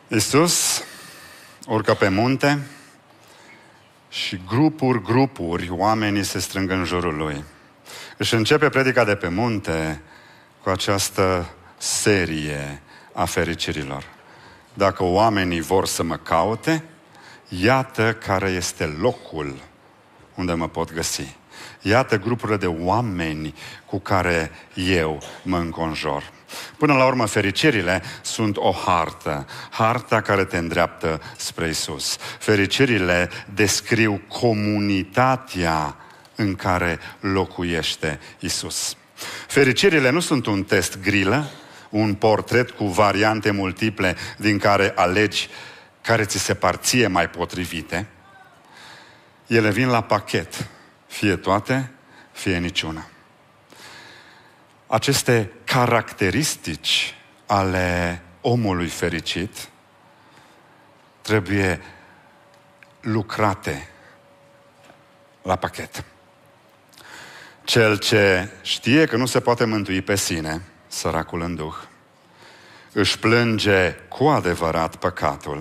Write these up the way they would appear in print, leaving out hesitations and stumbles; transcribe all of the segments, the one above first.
Iisus urcă pe munte și grupuri, oamenii se strâng în jurul lui. Își începe predica de pe munte cu această serie a fericirilor. Dacă oamenii vor să mă caute, iată care este locul unde mă pot găsi. Iată grupurile de oameni cu care eu mă înconjor. Până la urmă, fericirile sunt o hartă. Harta care te îndreaptă spre Iisus. Fericirile descriu comunitatea în care locuiește Iisus. Fericirile nu sunt un test grilă, un portret cu variante multiple din care alegi care ți se par ție mai potrivite. Ele vin la pachet, fie toate, fie niciuna. Aceste caracteristici ale omului fericit trebuie lucrate la pachet. Cel ce știe că nu se poate mântui pe sine, săracul în duh, își plânge cu adevărat păcatul,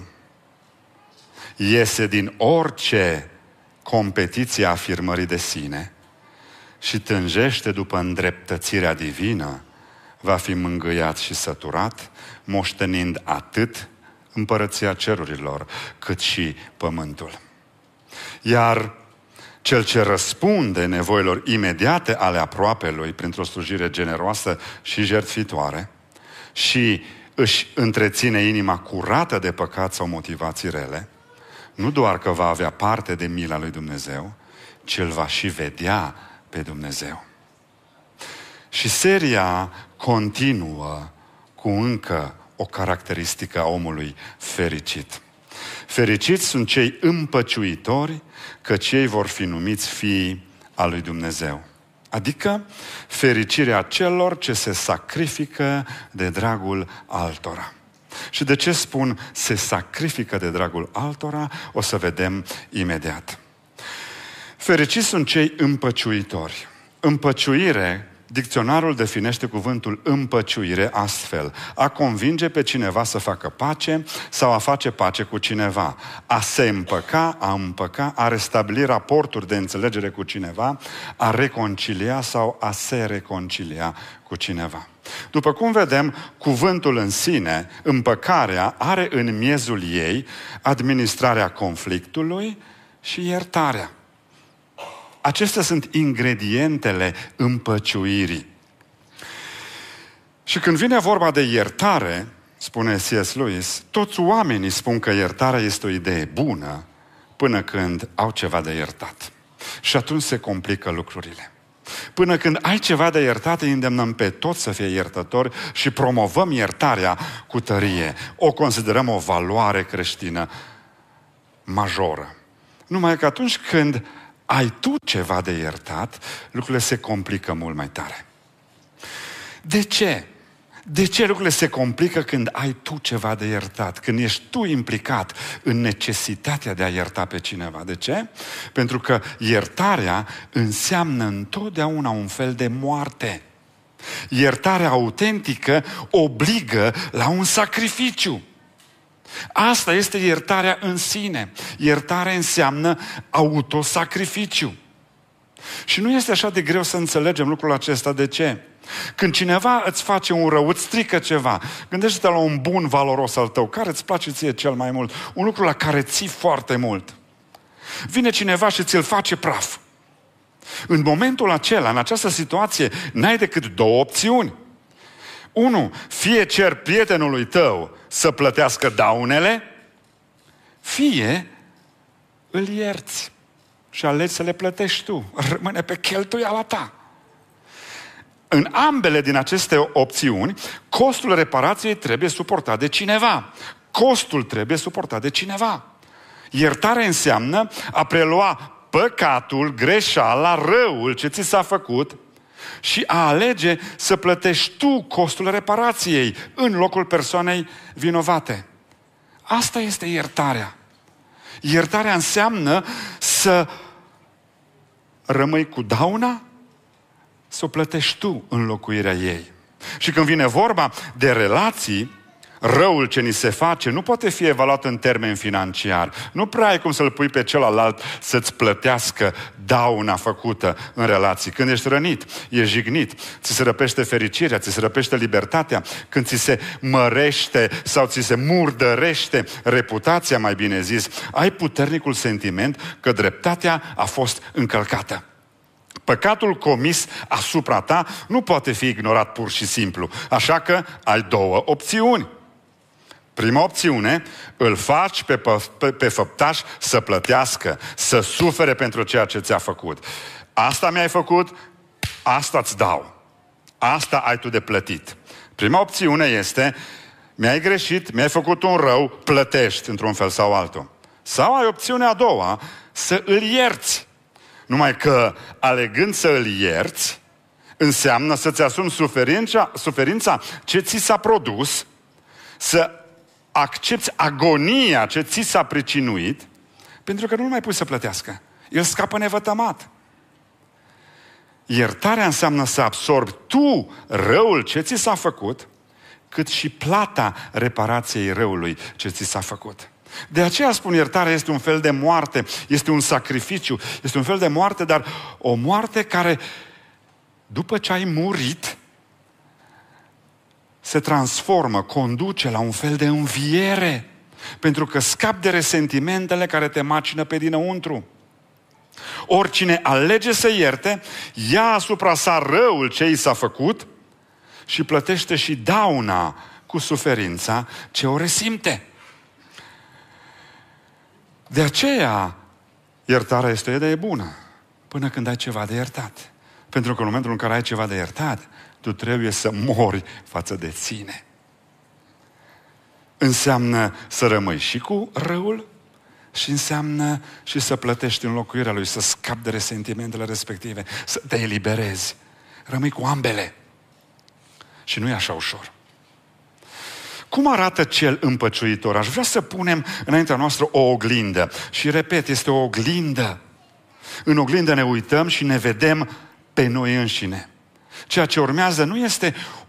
iese din orice competiție a afirmării de sine și tânjește după îndreptățirea divină, va fi mângâiat și săturat, moștenind atât împărăția cerurilor, cât și pământul. Iar cel ce răspunde nevoilor imediate ale aproapelui printr-o slujire generoasă și jertfitoare și își întreține inima curată de păcat sau motivații rele, nu doar că va avea parte de mila lui Dumnezeu, ci îl va și vedea pe Dumnezeu. Și seria continuă cu încă o caracteristică a omului fericit. Fericiți sunt cei împăciuitori, căci ei vor fi numiți fii al lui Dumnezeu. Adică fericirea celor ce se sacrifică de dragul altora. Și de ce spun se sacrifică de dragul altora? O să vedem imediat. Fericiți sunt cei împăciuitori. Împăciuire, dicționarul definește cuvântul împăciuire astfel: a convinge pe cineva să facă pace sau a face pace cu cineva, a se împăca, a împăca, a restabili raporturi de înțelegere cu cineva, a reconcilia sau a se reconcilia cu cineva. După cum vedem, cuvântul în sine, împăcarea, are în miezul ei administrarea conflictului și iertarea. Acestea sunt ingredientele împăciuirii. Și când vine vorba de iertare, spune C.S. Lewis, toți oamenii spun că iertarea este o idee bună până când au ceva de iertat. Și atunci se complică lucrurile. Până când ai ceva de iertat, îi îndemnăm pe toți să fie iertători și promovăm iertarea cu tărie. O considerăm o valoare creștină majoră. Numai că atunci când ai tu ceva de iertat, lucrurile se complică mult mai tare. De ce? De ce lucrurile se complică când ai tu ceva de iertat? Când ești tu implicat în necesitatea de a ierta pe cineva. De ce? Pentru că iertarea înseamnă întotdeauna un fel de moarte. Iertarea autentică obligă la un sacrificiu. Asta este iertarea în sine. Iertarea înseamnă autosacrificiu. Și nu este așa de greu să înțelegem lucrul acesta. De ce? Când cineva îți face un rău, îți strică ceva, gândește-te la un bun valoros al tău, care îți place ție cel mai mult, un lucru la care ții foarte mult. Vine cineva și ți-l face praf. În momentul acela, în această situație, n-ai decât două opțiuni. 1. Fie cer prietenului tău să plătească daunele, fie îl ierți și alegi să le plătești tu. Rămâne pe cheltuiala ta. În ambele din aceste opțiuni, costul reparației trebuie suportat de cineva. Costul trebuie suportat de cineva. Iertarea înseamnă a prelua păcatul, greșeala, răul ce ți s-a făcut și a alege să plătești tu costul reparației în locul persoanei vinovate. Asta este iertarea. Iertarea înseamnă să rămâi cu dauna, să o plătești tu în locuirea ei. Și când vine vorba de relații, Răul ce ni se face nu poate fi evaluat în termeni financiari. Nu prea ai cum să-l pui pe celălalt să-ți plătească dauna făcută în relații. Când ești rănit, ești jignit, ți se răpește fericirea, ți se răpește libertatea, când ți se mărește sau ți se murdărește reputația, mai bine zis, ai puternicul sentiment că dreptatea a fost încălcată. Păcatul comis asupra ta nu poate fi ignorat pur și simplu. Așa că ai două opțiuni. Prima opțiune, îl faci pe făptaș să plătească, să sufere pentru ceea ce ți-a făcut. Asta mi-ai făcut, asta îți dau. Asta ai tu de plătit. Prima opțiune este, mi-ai greșit, mi-ai făcut un rău, plătești într-un fel sau altul. Sau ai opțiunea a doua, să îl ierți. Numai că alegând să îl ierți, înseamnă să-ți asumi suferința ce ți s-a produs, să accepți agonia ce ți s-a pricinuit, pentru că nu mai pui să plătească. El scapă nevătămat. Iertarea înseamnă să absorbi tu răul ce ți s-a făcut, cât și plata reparației răului ce ți s-a făcut. De aceea spun, iertarea este un fel de moarte, este un sacrificiu, este un fel de moarte, dar o moarte care, după ce ai murit, se transformă, conduce la un fel de înviere, pentru că scapi de resentimentele care te macină pe dinăuntru. Oricine alege să ierte, ia asupra sa răul ce i s-a făcut și plătește și dauna cu suferința ce o resimte. De aceea, iertarea este o idee bună, până când ai ceva de iertat. Pentru că în momentul în care ai ceva de iertat, tu trebuie să mori față de tine. Înseamnă să rămâi și cu răul și înseamnă și să plătești înlocuirea lui, să scapi de resentimentele respective, să te eliberezi. Rămâi cu ambele. Și nu e așa ușor. Cum arată cel împăciuitor? Aș vrea să punem înaintea noastră o oglindă. Și repet, este o oglindă. În oglindă ne uităm și ne vedem pe noi înșine. Ceea ce urmează nu este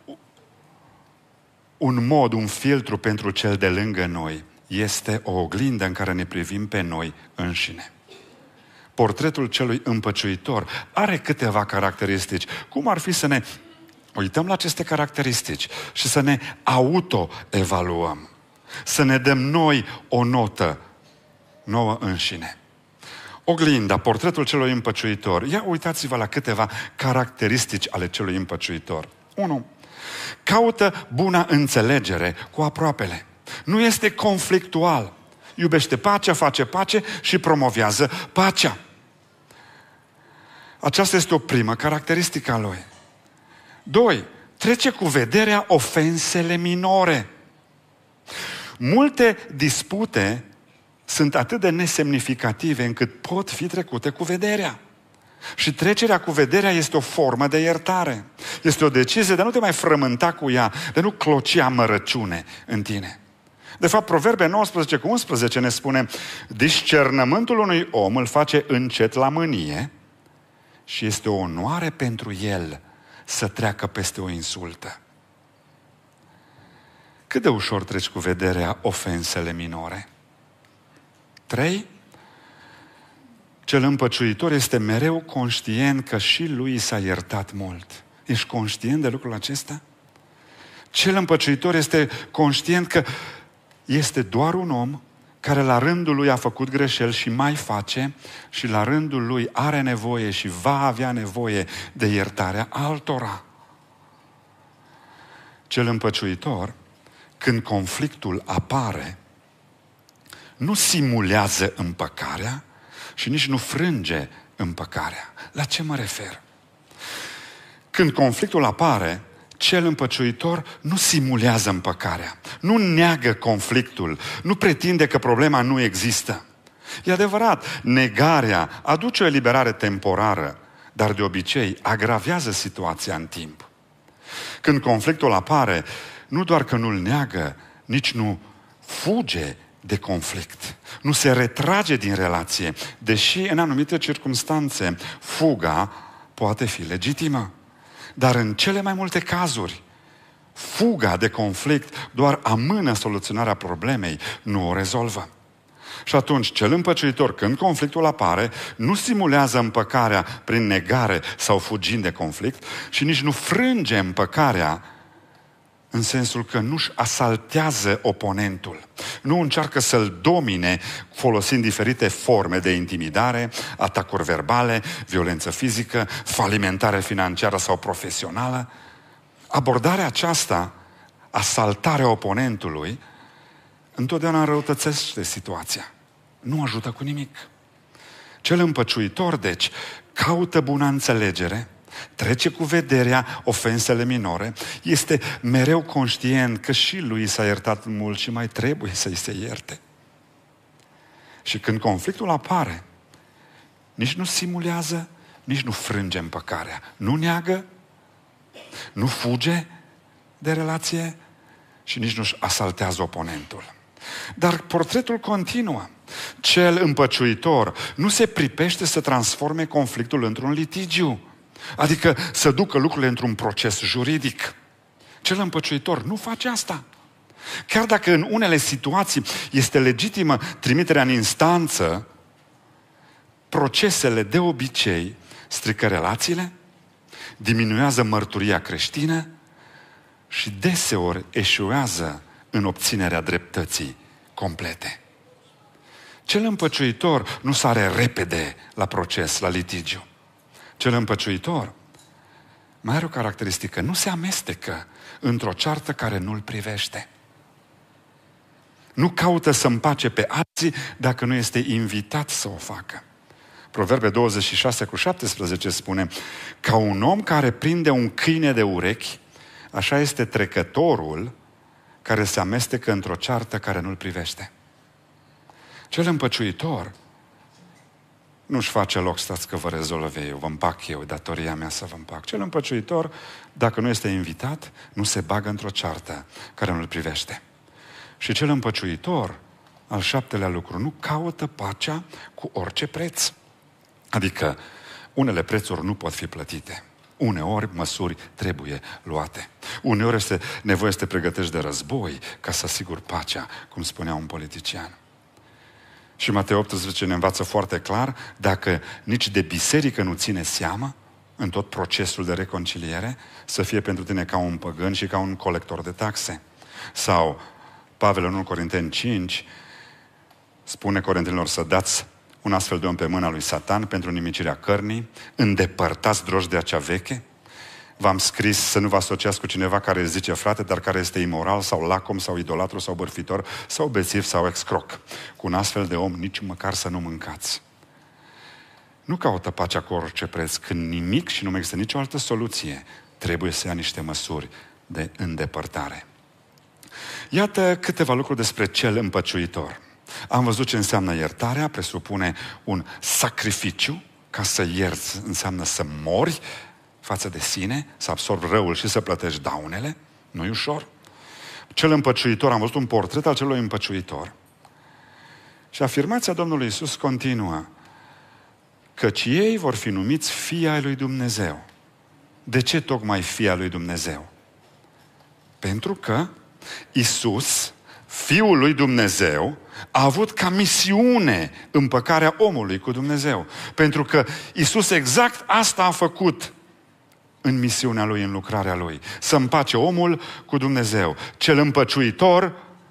un mod, un filtru pentru cel de lângă noi. Este o oglindă în care ne privim pe noi înșine. Portretul celui împăciuitor are câteva caracteristici. Cum ar fi să ne uităm la aceste caracteristici și să ne auto-evaluăm? Să ne dăm noi o notă nouă înșine. Oglinda, portretul celui împăciuitor. Ia uitați-vă la câteva caracteristici ale celui împăciuitor. 1. Caută buna înțelegere cu aproapele. Nu este conflictual. Iubește pacea, face pace și promovează pacea. Aceasta este o primă caracteristică a lui. 2. Trece cu vederea ofensele minore. Multe dispute sunt atât de nesemnificative încât pot fi trecute cu vederea. Și trecerea cu vederea este o formă de iertare. Este o decizie de a nu te mai frământa cu ea, de a nu cloci amărăciune în tine. De fapt, Proverbe 19:11 ne spune: discernământul unui om îl face încet la mânie și este o onoare pentru el să treacă peste o insultă. Cât de ușor treci cu vederea ofensele minore? 3. Cel împăciuitor este mereu conștient că și lui s-a iertat mult. Ești conștient de lucrul acesta? Cel împăciuitor este conștient că este doar un om care la rândul lui a făcut greșeli și mai face și la rândul lui are nevoie și va avea nevoie de iertarea altora. Cel împăciuitor, când conflictul apare, nu simulează împăcarea și nici nu frânge împăcarea. La ce mă refer? Când conflictul apare, cel împăciuitor nu simulează împăcarea, nu neagă conflictul, nu pretinde că problema nu există. E adevărat, negarea aduce o eliberare temporară, dar de obicei agravează situația în timp. Când conflictul apare, nu doar că nu-l neagă, nici nu fuge de conflict. Nu se retrage din relație, deși în anumite circumstanțe fuga poate fi legitimă. Dar în cele mai multe cazuri, Fuga de conflict doar amână soluționarea problemei, nu o rezolvă. Și atunci, cel împăciuitor, când conflictul apare, nu simulează împăcarea prin negare sau fugind de conflict și nici nu frânge împăcarea în sensul că nu-și asaltează oponentul. Nu încearcă să-l domine folosind diferite forme de intimidare, atacuri verbale, violență fizică, falimentare financiară sau profesională. Abordarea aceasta, asaltarea oponentului, întotdeauna înrăutățește situația. Nu ajută cu nimic. Cel împăciuitor, deci, caută buna înțelegere, trece cu vederea ofensele minore, este mereu conștient că și lui s-a iertat mult și mai trebuie să-i se ierte. Și când conflictul apare, nici nu simulează, nici nu frânge împăcarea. Nu neagă, nu fuge de relație și nici nu-și asaltează oponentul. Dar portretul continuă. Cel împăciuitor nu se pripește să transforme conflictul într-un litigiu, adică să ducă lucrurile într-un proces juridic. Cel împăciuitor nu face asta. Chiar dacă în unele situații este legitimă trimiterea în instanță, procesele de obicei strică relațiile, diminuează mărturia creștină și deseori eșuează în obținerea dreptății complete. Cel împăciuitor nu sare repede la proces, la litigiu. Cel împăciuitor mai are o caracteristică, nu se amestecă într-o ceartă care nu-l privește. Nu caută să împace pe alții dacă nu este invitat să o facă. Proverbe 26:17 spune: ca un om care prinde un câine de urechi, așa este trecătorul care se amestecă într-o ceartă care nu-l privește. Cel împăciuitor nu-și face loc, stați că vă rezolv eu, vă împac eu, datoria mea să vă împac. Cel împăciuitor, dacă nu este invitat, nu se bagă într-o ceartă care nu-l privește. Și cel împăciuitor, al șaptelea lucru, nu caută pacea cu orice preț. Adică, unele prețuri nu pot fi plătite. Uneori măsuri trebuie luate. Uneori este nevoie să te pregătești de război ca să asiguri pacea, cum spunea un politician. Și Matei 18 ne învață foarte clar, dacă nici de biserică nu ține seama în tot procesul de reconciliere, să fie pentru tine ca un păgân și ca un colector de taxe. Sau Pavel în 1 Corinteni 5 spune corintenilor să dați un astfel de om pe mâna lui Satan pentru nimicirea cărnii, îndepărtați drojdea cea veche. V-am scris să nu vă asociați cu cineva care îți zice frate, dar care este imoral sau lacom sau idolatru sau bârfitor sau bețiv sau excroc. Cu un astfel de om nici măcar să nu mâncați. Nu caută pacea cu orice preț. Când nimic și nu mai există nicio altă soluție, trebuie să ia niște măsuri de îndepărtare. Iată câteva lucruri despre cel împăciuitor. Am văzut ce înseamnă iertarea, presupune un sacrificiu. Ca să ierți înseamnă să mori față de sine, să absorbi răul și să plătești daunele. Nu-i ușor. Cel împăciuitor, am văzut un portret al celui împăciuitor. Și afirmația Domnului Iisus continuă: căci ei vor fi numiți fii ai lui Dumnezeu. De ce tocmai fii ai lui Dumnezeu? Pentru că Iisus, Fiul lui Dumnezeu, a avut ca misiune împăcarea omului cu Dumnezeu. Pentru că Iisus exact asta a făcut în misiunea lui, în lucrarea lui. Să împace omul cu Dumnezeu. Cel împăciuitor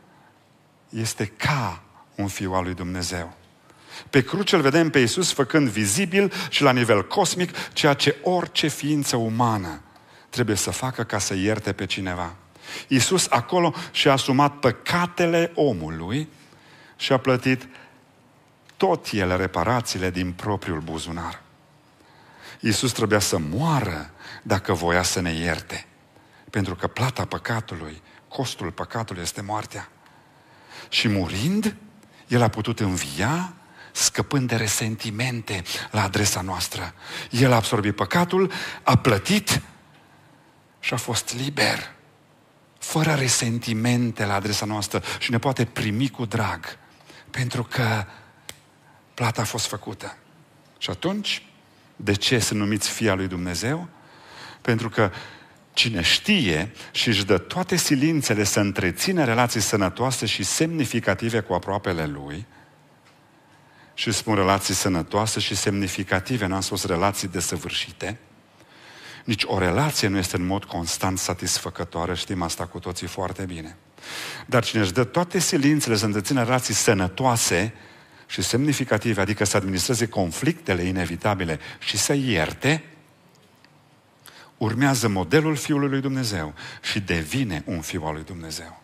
este ca un fiu al lui Dumnezeu. Pe cruce îl vedem pe Iisus făcând vizibil și la nivel cosmic ceea ce orice ființă umană trebuie să facă ca să ierte pe cineva. Iisus acolo și-a asumat păcatele omului și a plătit tot el reparațiile din propriul buzunar. Iisus trebuia să moară dacă voia să ne ierte. Pentru că plata păcatului, costul păcatului este moartea. Și murind, El a putut învia, scăpând de resentimente la adresa noastră. El a absorbit păcatul, a plătit și a fost liber, fără resentimente la adresa noastră și ne poate primi cu drag, pentru că plata a fost făcută. Și atunci, de ce sunt numiți fii al lui Dumnezeu? Pentru că Cine știe și își dă toate silințele să întrețină relații sănătoase și semnificative cu aproapele lui, și spun relații sănătoase și semnificative, n-am spus relații desăvârșite, nici o relație nu este în mod constant satisfăcătoare, știm asta cu toții foarte bine. Dar cine își dă toate silințele să întrețină relații sănătoase și semnificative, adică să administreze conflictele inevitabile și să ierte, urmează modelul Fiului lui Dumnezeu și devine un fiu al lui Dumnezeu.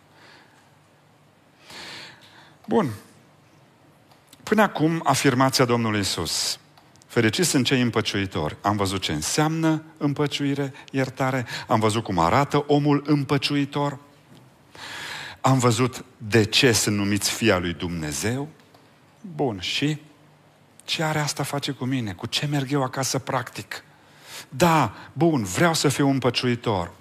Bun. Până acum, afirmația Domnului Iisus: fericiți sunt cei împăciuitori. Am văzut ce înseamnă împăciuire, iertare. Am văzut cum arată omul împăciuitor. Am văzut de ce sunt numiți fii al lui Dumnezeu. Bun, și ce are asta face cu mine? Cu ce merg eu acasă practic? Da, bun, vreau să fiu împăciuitor.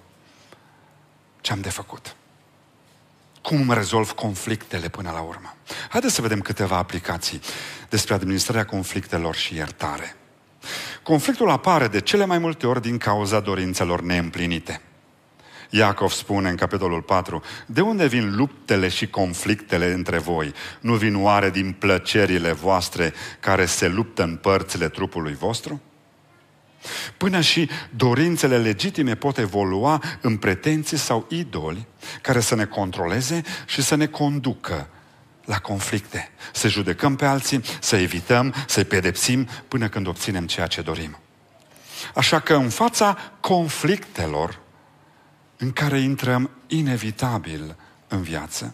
Ce am de făcut? Cum îmi rezolv conflictele până la urmă? Haideți să vedem câteva aplicații despre administrarea conflictelor și iertare. Conflictul apare de cele mai multe ori din cauza dorințelor neîmplinite. Iacov spune în capitolul 4: de unde vin luptele și conflictele între voi? Nu vin oare din plăcerile voastre care se luptă în părțile trupului vostru? Până și dorințele legitime pot evolua în pretenții sau idoli care să ne controleze și să ne conducă la conflicte. Să judecăm pe alții, să evităm, să-i pedepsim până când obținem ceea ce dorim. Așa că în fața conflictelor în care intrăm inevitabil în viață,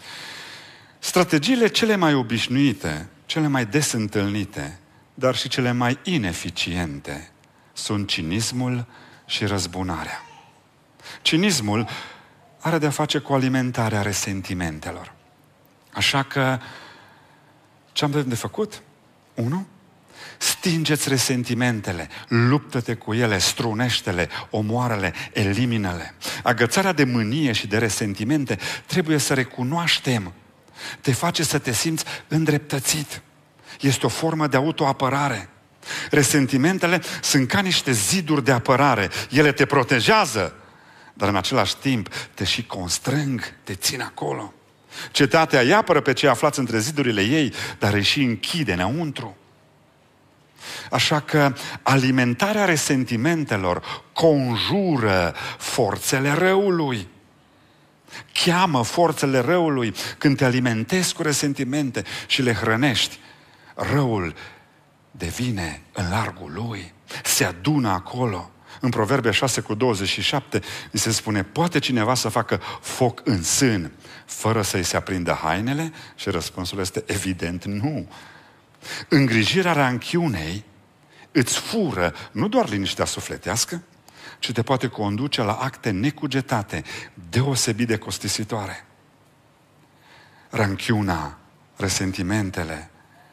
strategiile cele mai obișnuite, cele mai des întâlnite, dar și cele mai ineficiente sunt cinismul și răzbunarea. Cinismul are de-a face cu alimentarea resentimentelor. Așa că, ce am de făcut? 1. Stingeți resentimentele, luptă-te cu ele, strunește-le, omoară-le, elimină-le. Agățarea de mânie și de resentimente trebuie să recunoaștem. Te face să te simți îndreptățit. Este o formă de autoapărare. Resentimentele sunt ca niște ziduri de apărare. Ele te protejează, dar în același timp te și constrâng, te țin acolo. Cetatea îi apără pe cei aflați între zidurile ei, dar îi și închide înăuntru. Așa că alimentarea resentimentelor conjură forțele răului. Cheamă forțele răului. Când te alimentezi cu resentimente și le hrănești, răul devine în largul lui, se adună acolo. În Proverbe 6:27 ni se spune: poate cineva să facă foc în sân fără să-i se aprindă hainele? Și răspunsul este evident nu. Îngrijirea ranchiunei îți fură nu doar liniștea sufletească, ci te poate conduce la acte necugetate, deosebit de costisitoare. Ranchiuna, resentimentele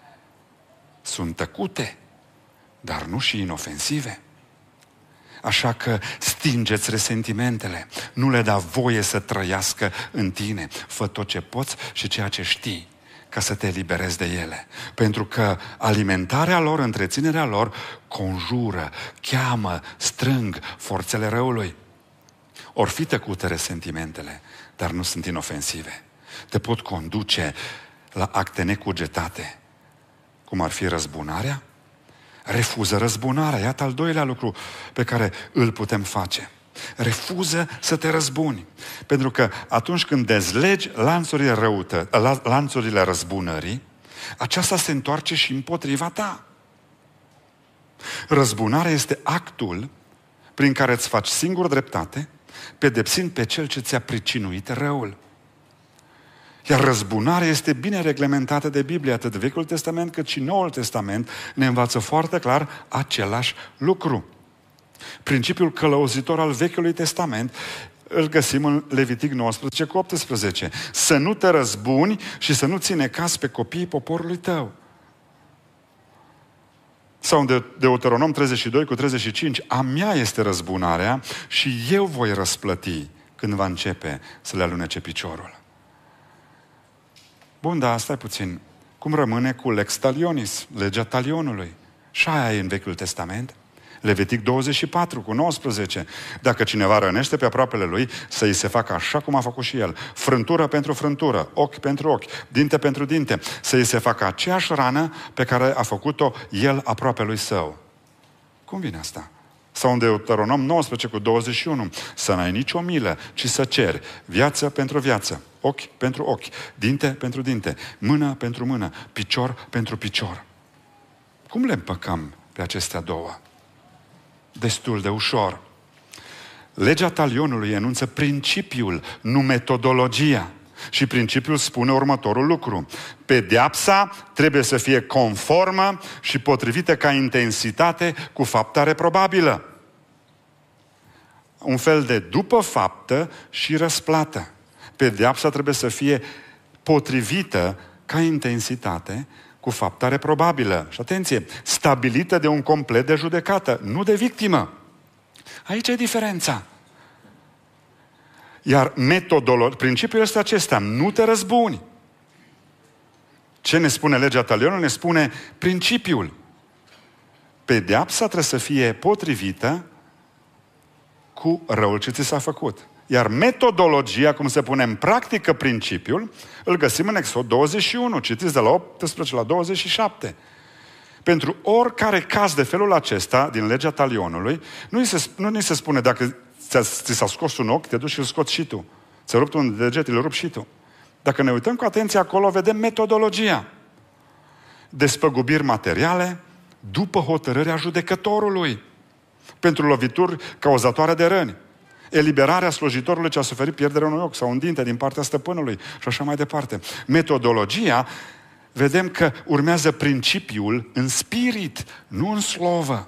sunt tăcute, dar nu și inofensive. Așa că stingeți resentimentele, nu le da voie să trăiască în tine. Fă tot ce poți și ceea ce știi ca să te eliberezi de ele. Pentru că alimentarea lor, întreținerea lor conjură, cheamă, strâng forțele răului. Or fi tăcute resentimentele, dar nu sunt inofensive. Te pot conduce la acte necugetate, cum ar fi răzbunarea. Refuză răzbunarea. Iată al doilea lucru pe care îl putem face. Refuză să te răzbuni. Pentru că atunci când dezlegi lanțurile răzbunării, aceasta se întoarce și împotriva ta. Răzbunarea este actul prin care îți faci singur dreptate, pedepsind pe cel ce ți-a pricinuit răul. Iar răzbunarea este bine reglementată de Biblie, atât Vechiul Testament cât și Noul Testament ne învață foarte clar același lucru. Principiul călăuzitor al Vechiului Testament îl găsim în Levitic 19:18. Să nu te răzbuni și să nu ții necaz pe copiii poporului tău. Sau în Deuteronom 32:35. A mea este răzbunarea și eu voi răsplăti când va începe să le alunece piciorul. Bun, dar stai puțin. Cum rămâne cu lex talionis, legea talionului? Și aia e în Vechiul Testament. Levitic 24:19. Dacă cineva rănește pe aproapele lui, să îi se facă așa cum a făcut și el. Frântură pentru frântură, ochi pentru ochi, dinte pentru dinte. Să îi se facă aceeași rană pe care a făcut-o el aproape lui său. Cum vine asta? Sau în Deuteronom 19:21. Să n-ai nicio milă, ci să ceri viață pentru viață, ochi pentru ochi, dinte pentru dinte, mână pentru mână, picior pentru picior. Cum le împăcăm pe acestea două? Destul de ușor. Legea talionului enunță principiul, nu metodologia. Și principiul spune următorul lucru. Pedeapsa trebuie să fie conformă și potrivită ca intensitate cu fapta reprobabilă. Un fel de după faptă și răsplată. Pedeapsa trebuie să fie potrivită ca intensitate cu fapta reprobabilă. Și atenție, stabilită de un complet de judecată, nu de victimă. Aici e diferența. Iar principiul este acesta, nu te răzbuni. Ce ne spune legea talionului? Ne spune principiul. Pedeapsa trebuie să fie potrivită cu răul ce ți s-a făcut. Iar metodologia, cum se pune în practică principiul, îl găsim în Exod 21. Citiți de la 18 la 27. Pentru oricare caz de felul acesta, din legea talionului, nu ni se spune dacă ți s-a scos un ochi, te duci și îl scoți și tu. Ți-a rupt un deget, îl rupi și tu. Dacă ne uităm cu atenție acolo, vedem metodologia. Despăgubiri materiale după hotărârea judecătorului. Pentru lovituri cauzatoare de răni. Eliberarea slujitorului ce a suferit pierderea unui ochi sau un dinte din partea stăpânului și așa mai departe. Metodologia, vedem că urmează principiul în spirit, nu în slovă.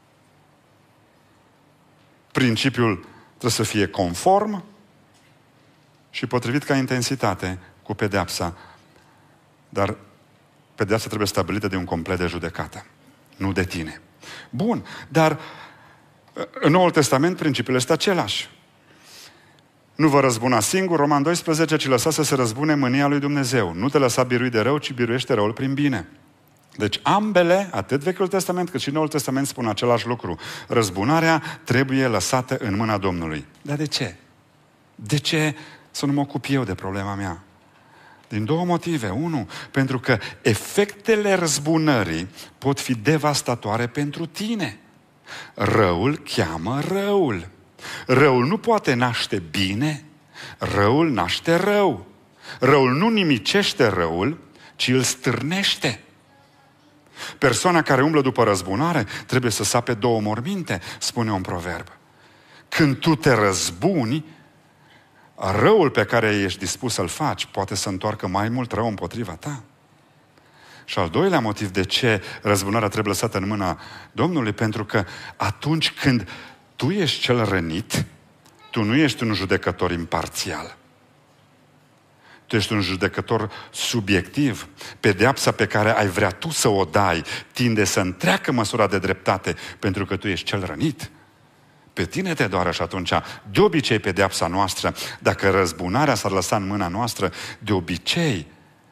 Principiul trebuie să fie conform și potrivit ca intensitate cu pedeapsa. Dar pedeapsa trebuie stabilită de un complet de judecată, nu de tine. Bun, dar în Noul Testament principiul este același. Nu vă răzbuna singur, Roman 12, ci lăsa să se răzbune mânia lui Dumnezeu. Nu te lăsa birui de rău, ci biruiește răul prin bine. Deci ambele, atât Vechiul Testament cât și Noul Testament, spun același lucru. Răzbunarea trebuie lăsată în mâna Domnului. Dar de ce? De ce să nu mă ocup eu de problema mea? Din două motive. Unu, pentru că efectele răzbunării pot fi devastatoare pentru tine. Răul cheamă răul. Răul nu poate naște bine, răul naște rău. Răul nu nimicește răul, ci îl stârnește. Persoana care umblă după răzbunare trebuie să sape două morminte, spune un proverb. Când tu te răzbuni, răul pe care ești dispus să-l faci poate să întoarcă mai mult rău împotriva ta. Și al doilea motiv de ce răzbunarea trebuie lăsată în mâna Domnului, pentru că atunci când tu ești cel rănit, tu nu ești un judecător imparțial. Tu ești un judecător subiectiv. Pedeapsa pe care ai vrea tu să o dai tinde să întreacă măsura de dreptate pentru că tu ești cel rănit. Pe tine te doare și atunci, de obicei, pedeapsa noastră, dacă răzbunarea s-ar lăsa în mâna noastră, de obicei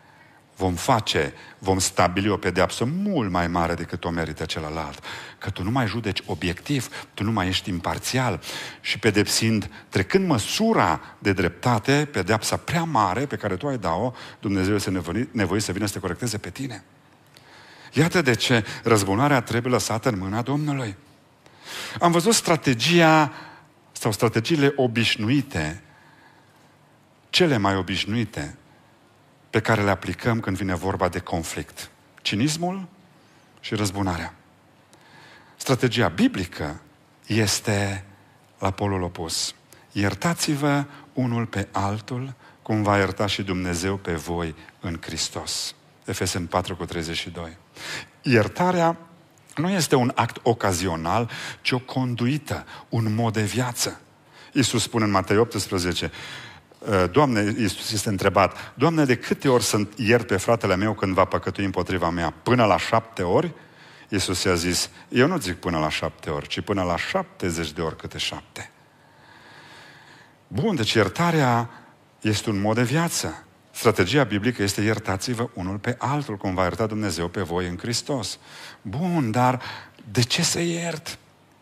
vom stabili o pedeapsă mult mai mare decât o merită celălalt. Că tu nu mai judeci obiectiv, tu nu mai ești imparțial și pedepsind, trecând măsura de dreptate, pedeapsa prea mare pe care tu ai dat-o, Dumnezeu este nevoit să vină să te corecteze pe tine. Iată de ce răzbunarea trebuie lăsată în mâna Domnului. Am văzut strategia sau strategiile obișnuite, cele mai obișnuite, pe care le aplicăm când vine vorba de conflict. Cinismul și răzbunarea. Strategia biblică este la polul opus. Iertați-vă unul pe altul, cum va ierta și Dumnezeu pe voi în Hristos. Efeseni 4:32. Iertarea nu este un act ocazional, ci o conduită, un mod de viață. Iisus spune în Matei 18, Doamne, Iisus este întrebat, Doamne, de câte ori să iert pe fratele meu când va păcătui împotriva mea? Până la 7 ori? Iisus i-a zis, eu nu zic până la 7 ori, ci până la 70 de ori câte 7. Bun, deci iertarea este un mod de viață. Strategia biblică este iertați-vă unul pe altul, cum va ierta Dumnezeu pe voi în Hristos. Bun, dar de ce să iert?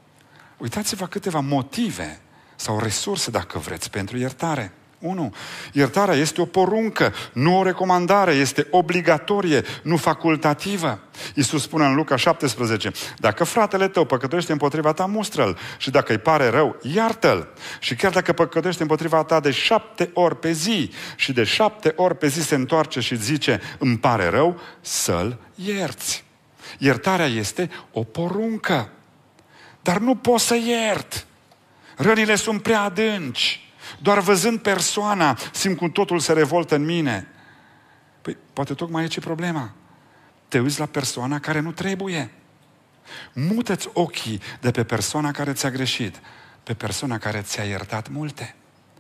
Uitați-vă câteva motive sau resurse, dacă vreți, pentru iertare. 1. Iertarea este o poruncă, nu o recomandare, este obligatorie, nu facultativă. Iisus spune în Luca 17, dacă fratele tău păcătuiește împotriva ta, mustră-l, și dacă îi pare rău, iartă-l. Și chiar dacă păcătuiește împotriva ta de 7 ori pe zi și de 7 ori pe zi se întoarce și zice, îmi pare rău, să-l ierți. Iertarea este o poruncă. Dar nu pot să iert. Rănile sunt prea adânci. Doar văzând persoana, simt cum totul se revoltă în mine. Păi, poate tocmai aici e problema. Te uiți la persoana care nu trebuie. Mută-ți ochii de pe persoana care ți-a greșit, pe persoana care ți-a iertat multe.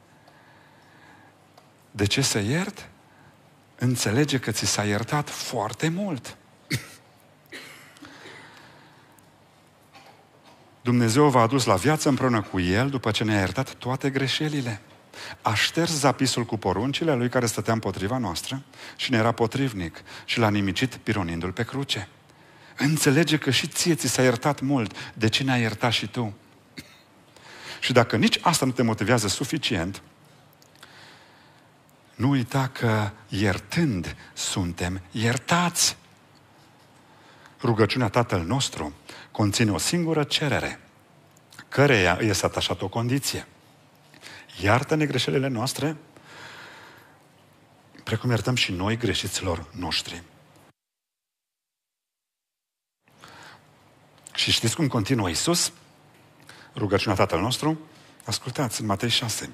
De ce să iert? Înțelege că ți s-a iertat foarte mult. Dumnezeu v-a adus la viață împreună cu El după ce ne-a iertat toate greșelile. A șters zapisul cu poruncile lui care stătea împotriva noastră și ne era potrivnic și l-a nimicit pironindu-l pe cruce. Înțelege că și ție ți s-a iertat mult, de ce ne-ai iertat și tu? Și dacă nici asta nu te motivează suficient, nu uita că iertând suntem iertați. Rugăciunea Tatăl nostru conține o singură cerere, căreia îi este atașată o condiție. Iartă-ne greșelile noastre, precum iertăm și noi greșiților noștri. Și știți cum continuă Iisus? Rugăciunea Tatăl nostru? Ascultați, în Matei 6.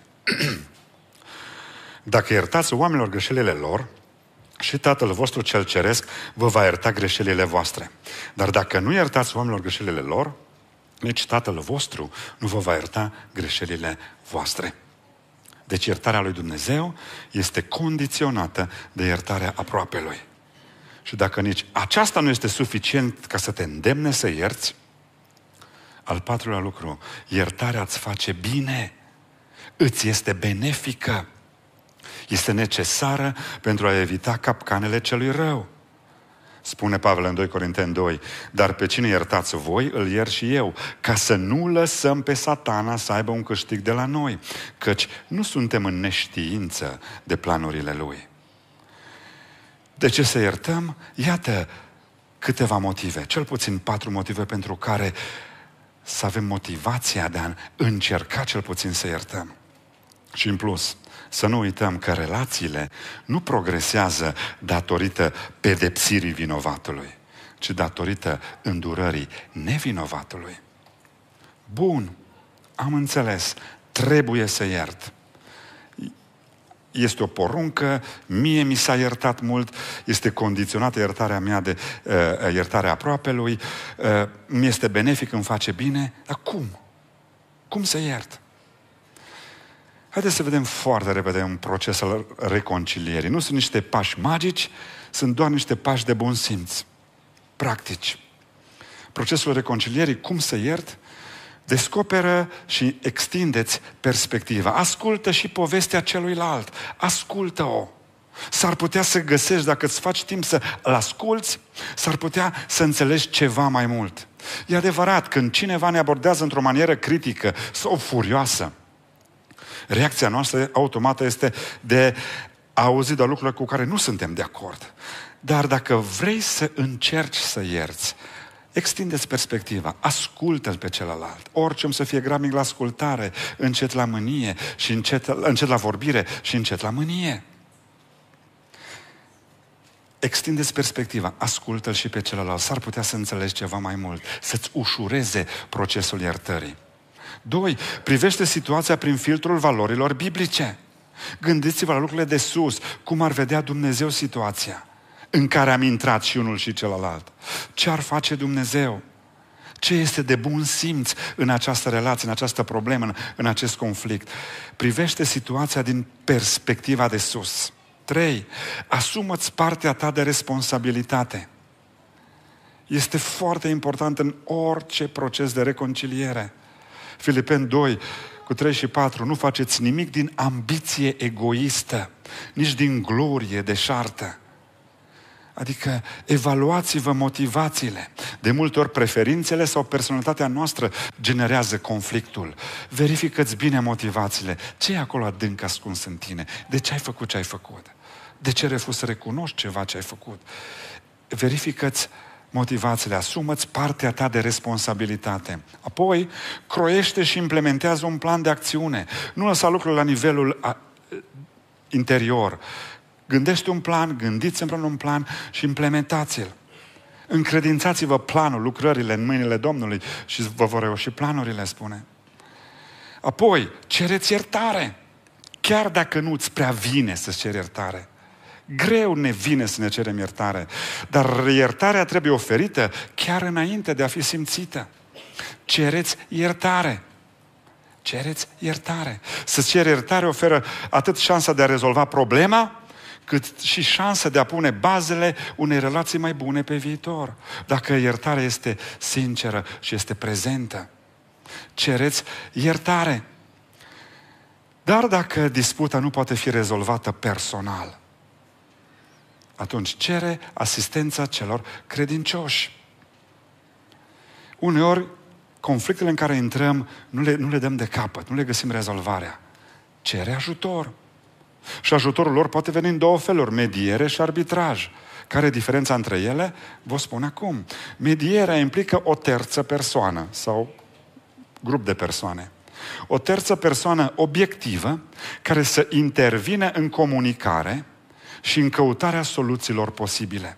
Dacă iertați oamenilor greșelile lor, și Tatăl vostru cel ceresc vă va ierta greșelile voastre. Dar dacă nu iertați oamenilor greșelile lor, nici Tatăl vostru nu vă va ierta greșelile voastre. Deci iertarea lui Dumnezeu este condiționată de iertarea aproapelui. Și dacă nici aceasta nu este suficient ca să te îndemne să ierți, al patrulea lucru, iertarea îți face bine, îți este benefică, este necesară pentru a evita capcanele celui rău. Spune Pavel în 2 Corinteni 2, dar pe cine iertați voi, îl iert și eu, ca să nu lăsăm pe Satana să aibă un câștig de la noi, căci nu suntem în neștiință de planurile lui. De ce să iertăm? Iată câteva motive, cel puțin 4 motive pentru care să avem motivația de a încerca cel puțin să iertăm. Și în plus, să nu uităm că relațiile nu progresează datorită pedepsirii vinovatului, ci datorită îndurării nevinovatului. Bun, am înțeles, trebuie să iert. Este o poruncă, mie mi s-a iertat mult, este condiționată iertarea mea de iertarea aproapelui, mi este benefic, îmi face bine, dar cum? Cum să iert? Haideți să vedem foarte repede un proces al reconcilierii. Nu sunt niște pași magici, sunt doar niște pași de bun simț, practici. Procesul reconcilierii, cum să iert? Descoperă și extindeți perspectiva. Ascultă și povestea celuilalt. Ascultă-o. S-ar putea să găsești, dacă îți faci timp să-l asculți, s-ar putea să înțelegi ceva mai mult. E adevărat, când cineva ne abordează într-o manieră critică sau furioasă, reacția noastră automată este de a auzi de lucruri cu care nu suntem de acord. Dar dacă vrei să încerci să ierți, extindeți perspectiva, ascultă-l pe celălalt. Orice om să fie grabnic la ascultare, încet la mânie și încet la vorbire și încet la mânie. Extindeți perspectiva, ascultă-l și pe celălalt. S-ar putea să înțelegi ceva mai mult, să-ți ușureze procesul iertării. 2. Privește situația prin filtrul valorilor biblice. Gândiți-vă la lucrurile de sus, cum ar vedea Dumnezeu situația în care am intrat și unul și celălalt. Ce ar face Dumnezeu? Ce este de bun simț în această relație, în această problemă, în acest conflict? Privește situația din perspectiva de sus. 3. Asumă-ți partea ta de responsabilitate. Este foarte important în orice proces de reconciliere. Filipeni 2, cu 3 și 4, nu faceți nimic din ambiție egoistă, nici din glorie deșartă. Adică evaluați-vă motivațiile. De multe ori preferințele sau personalitatea noastră generează conflictul. Verifică-ți bine motivațiile. Ce e acolo adânc ascuns în tine? De ce ai făcut ce ai făcut? De ce refuzi să recunoști ceva ce ai făcut? Verifică-ți motivațiile, asumă-ți partea ta de responsabilitate. Apoi, croiește și implementează un plan de acțiune. Nu lăsa lucrurile la nivelul interior. Gândește un plan, gândiți împreună un plan și implementați-l. Încredințați-vă planul, lucrările în mâinile Domnului și vă vor reuși planurile, spune. Apoi, cereți iertare. Chiar dacă nu-ți prea vine să-ți ceri iertare. Greu ne vine să ne cerem iertare. Dar iertarea trebuie oferită chiar înainte de a fi simțită. Cereți iertare. Cereți iertare. Să-ți ceri iertare oferă atât șansa de a rezolva problema, cât și șansa de a pune bazele unei relații mai bune pe viitor. Dacă iertarea este sinceră și este prezentă. Cereți iertare. Dar dacă disputa nu poate fi rezolvată personal, atunci cere asistența celor credincioși. Uneori, conflictele în care intrăm nu le dăm de capăt, nu le găsim rezolvarea. Cere ajutor. Și ajutorul lor poate veni în două feluri, mediere și arbitraj. Care e diferența între ele? Vă spun acum. Medierea implică o terță persoană sau grup de persoane. O terță persoană obiectivă care să intervine în comunicare și în căutarea soluțiilor posibile.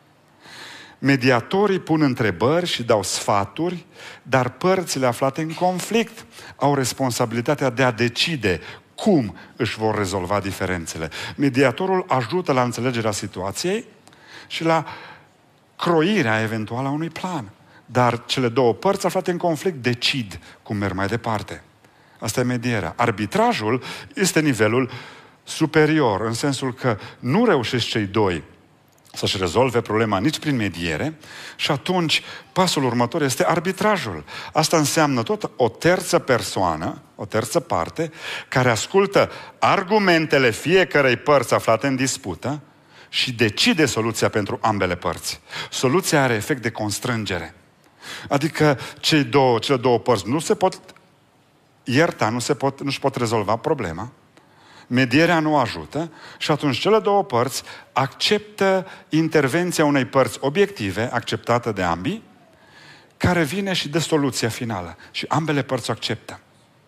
Mediatorii pun întrebări și dau sfaturi, dar părțile aflate în conflict au responsabilitatea de a decide cum își vor rezolva diferențele. Mediatorul ajută la înțelegerea situației și la croirea eventuală a unui plan. Dar cele două părți aflate în conflict decid cum merg mai departe. Asta e medierea. Arbitrajul este nivelul superior, în sensul că nu reușesc cei doi să-și rezolve problema nici prin mediere și atunci pasul următor este arbitrajul. Asta înseamnă tot o terță persoană, o terță parte, care ascultă argumentele fiecărei părți aflate în dispută și decide soluția pentru ambele părți. Soluția are efect de constrângere. Adică cele două părți nu se pot ierta, nu-și pot rezolva problema, medierea nu ajută și atunci cele două părți acceptă intervenția unei părți obiective, acceptată de ambii, care vine și dă soluția finală. Și ambele părți o acceptă.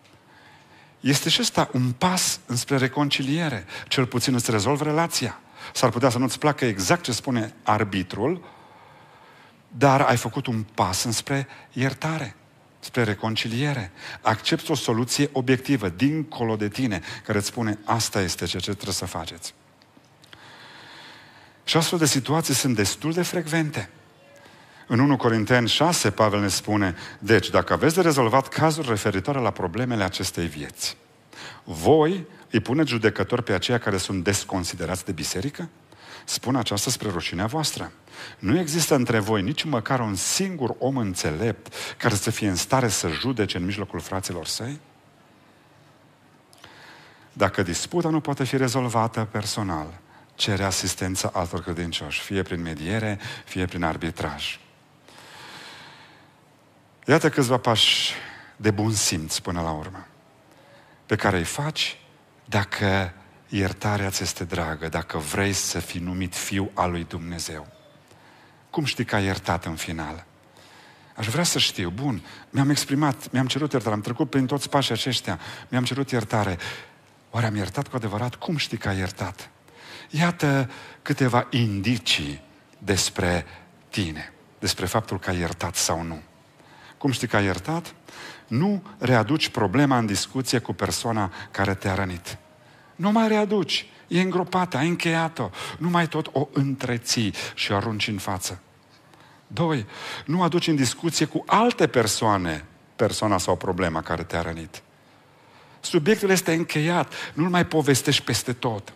Este și ăsta un pas înspre reconciliere. Cel puțin îți rezolvă relația. S-ar putea să nu-ți placă exact ce spune arbitrul, dar ai făcut un pas înspre iertare, spre reconciliere. Accepți o soluție obiectivă, dincolo de tine, care îți spune, asta este ceea ce trebuie să faceți. Și astfel de situații sunt destul de frecvente. În 1 Corinteni 6, Pavel ne spune, deci, dacă aveți de rezolvat cazuri referitoare la problemele acestei vieți, voi îi puneți judecători pe aceia care sunt desconsiderați de biserică? Spun aceasta spre rușinea voastră. Nu există între voi nici măcar un singur om înțelept care să fie în stare să judece în mijlocul fraților săi? Dacă disputa nu poate fi rezolvată personal, cere asistența altor credincioși, fie prin mediere, fie prin arbitraj. Iată câțiva pași de bun simț până la urmă, pe care îi faci dacă iertarea ți este dragă, dacă vrei să fii numit fiu al lui Dumnezeu. Cum știi că ai iertat în final? Aș vrea să știu, bun, mi-am cerut iertare, am trecut prin toți pașii aceștia, mi-am cerut iertare. Oare am iertat cu adevărat? Cum știi că ai iertat? Iată câteva indicii despre tine, despre faptul că ai iertat sau nu. Cum știi că ai iertat? Nu readuci problema în discuție cu persoana care te-a rănit. Nu mai readuci. E îngropată, ai încheiat-o. Nu mai tot o întreții și o arunci în față. 2. Nu aduci în discuție cu alte persoane persoana sau problema care te-a rănit. Subiectul este încheiat. Nu-l mai povestești peste tot.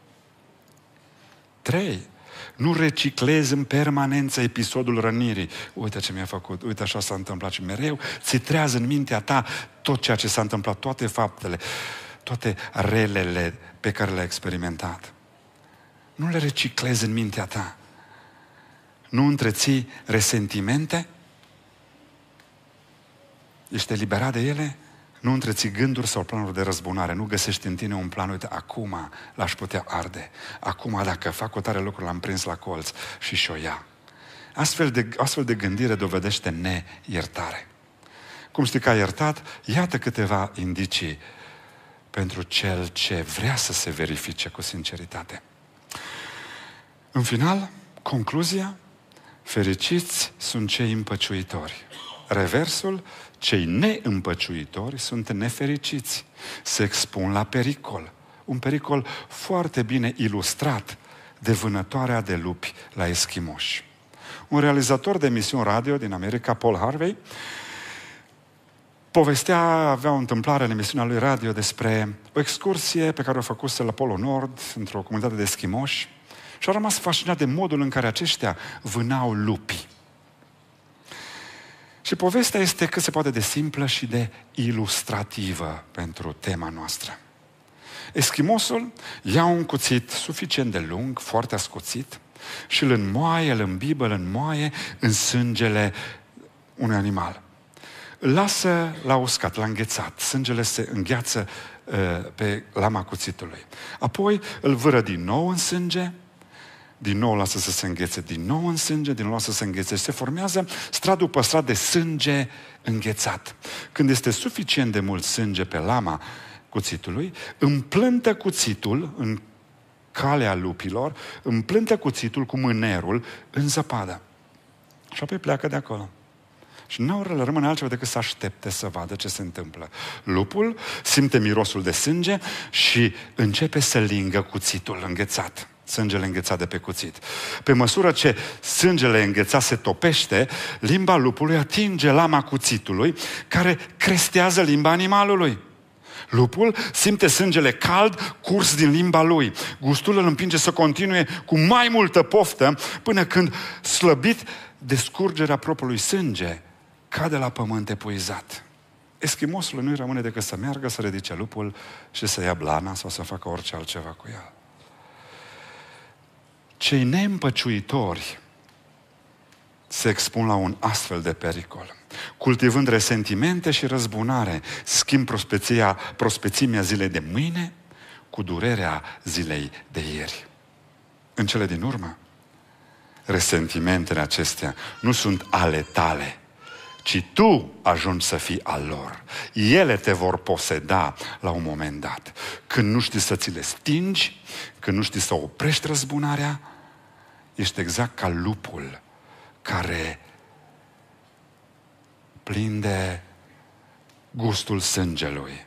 3. Nu reciclezi în permanență episodul rănirii. Uite ce mi-a făcut, uite așa s-a întâmplat și mereu ți trează în mintea ta tot ceea ce s-a întâmplat, toate faptele, toate relele pe care le-ai experimentat. Nu le reciclezi în mintea ta. Nu întreții resentimente? Ești eliberat de ele? Nu întreții gânduri sau planuri de răzbunare. Nu găsești în tine un plan, uite, acum l-aș putea arde. Acum, dacă fac o tare lucru, l-am prins la colț și o ia. Astfel de gândire dovedește neiertare. Cum știi că ai iertat? Iată câteva indicii pentru cel ce vrea să se verifice cu sinceritate. În final, concluzia, fericiți sunt cei împăciuitori. Reversul, cei neîmpăciuitori sunt nefericiți. Se expun la pericol. Un pericol foarte bine ilustrat de vânătoarea de lupi la eschimoși. Un realizator de emisiuni radio din America, Paul Harvey, avea o întâmplare în emisiunea lui radio despre o excursie pe care o făcuse la Polul Nord, într-o comunitate de eschimoși, și a rămas fascinat de modul în care aceștia vânau lupi. Și povestea este cât se poate de simplă și de ilustrativă pentru tema noastră. Eschimosul ia un cuțit suficient de lung, foarte ascuțit, și îl înmoaie, îl îmbibă, îl înmoaie în sângele unui animal. Îl lasă la uscat, la înghețat. Sângele se îngheață pe lama cuțitului. Apoi îl vâră din nou în sânge, din nou lasă să se înghețe, din nou în sânge, din nou lasă să se înghețe și se formează strat după strat de sânge înghețat. Când este suficient de mult sânge pe lama cuțitului, împlântă cuțitul în calea lupilor, împlântă cuțitul cu mânerul în zăpadă. Și apoi pleacă de acolo. Și nu le rămâne altceva decât să aștepte să vadă ce se întâmplă. Lupul simte mirosul de sânge și începe să lingă cuțitul înghețat. Sângele înghețat de pe cuțit. Pe măsură ce sângele înghețat se topește, limba lupului atinge lama cuțitului, care crestează limba animalului. Lupul simte sângele cald curs din limba lui. Gustul îl împinge să continue cu mai multă poftă până când, slăbit de scurgerea propriului sânge, cade la pământ epuizat. Eschimosului nu-i rămâne decât să meargă, să ridice lupul și să ia blana sau să facă orice altceva cu el. Cei neîmpăciuitori se expun la un astfel de pericol. Cultivând resentimente și răzbunare, schimb prospețimea zilei de mâine cu durerea zilei de ieri. În cele din urmă, resentimentele acestea nu sunt ale tale, ci tu ajungi să fii al lor. Ele te vor poseda la un moment dat. Când nu știi să ți le stingi, când nu știi să oprești răzbunarea, ești exact ca lupul care prinde gustul sângelui.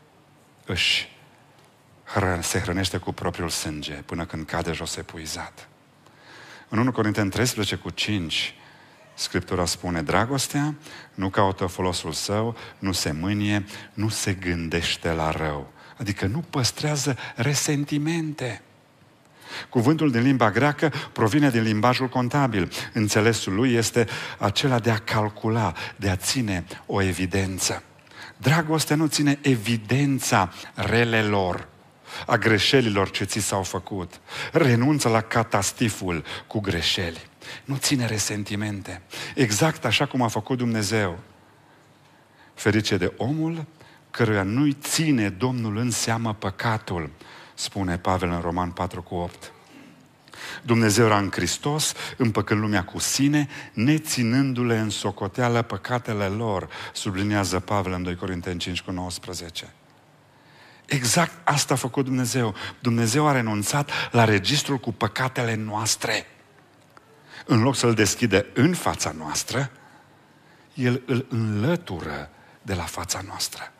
Se hrănește cu propriul sânge până când cade jos epuizat. În 1 Corinteni 13:5, Scriptura spune: dragostea nu caută folosul său, nu se mânie, nu se gândește la rău. Adică nu păstrează resentimente. Cuvântul din limba greacă provine din limbajul contabil. Înțelesul lui este acela de a calcula, de a ține o evidență. Dragostea nu ține evidența relelor, a greșelilor ce ți s-au făcut. Renunță la catastiful cu greșeli. Nu ține resentimente. Exact așa cum a făcut Dumnezeu. Ferice de omul căruia nu-i ține Domnul în seamă păcatul, spune Pavel în Roman 4:8. Dumnezeu era în Hristos, împăcând lumea cu sine, neținându-le în socoteală păcatele lor, subliniază Pavel în 2 Corinteni 5:19. Exact asta a făcut Dumnezeu. Dumnezeu a renunțat la registrul cu păcatele noastre. În loc să-l deschide în fața noastră, El îl înlătură de la fața noastră.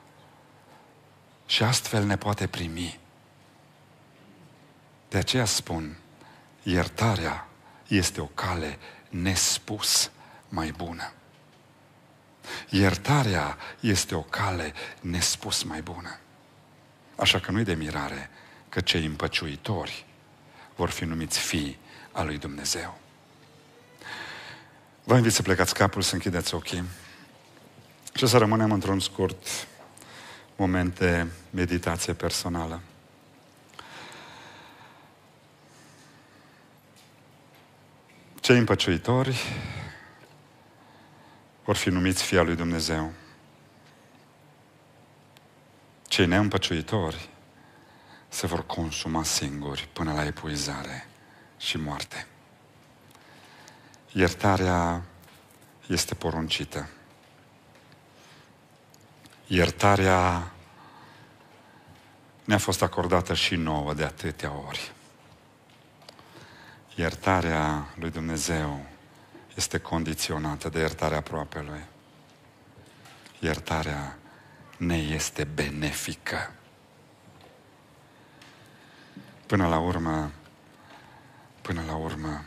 Și astfel ne poate primi. De aceea spun, iertarea este o cale nespus mai bună. Iertarea este o cale nespus mai bună. Așa că nu-i de mirare că cei împăciuitori vor fi numiți fii al lui Dumnezeu. Vă invit să plecați capul, să închideți ochii și să rămânem într-un scurt moment de meditație personală. Cei împăciuitori vor fi numiți fii al lui Dumnezeu. Cei neîmpăciuitori se vor consuma singuri până la epuizare și moarte. Iertarea este poruncită. Iertarea ne-a fost acordată și nouă de atâtea ori. Iertarea lui Dumnezeu este condiționată de iertarea aproapelui. Iertarea ne este benefică. Până la urmă,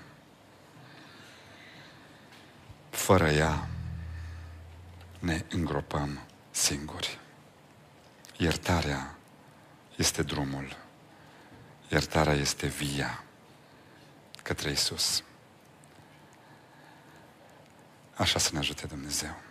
fără ea, ne îngropăm singuri. Iertarea este drumul. Iertarea este via către Iisus. Așa să ne ajute Dumnezeu.